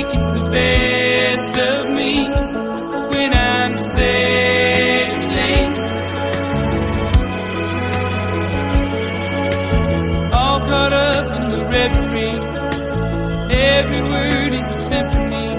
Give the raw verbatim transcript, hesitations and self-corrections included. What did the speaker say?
gets the best of me when I'm sailing. All caught up in the reverie, every word is a symphony.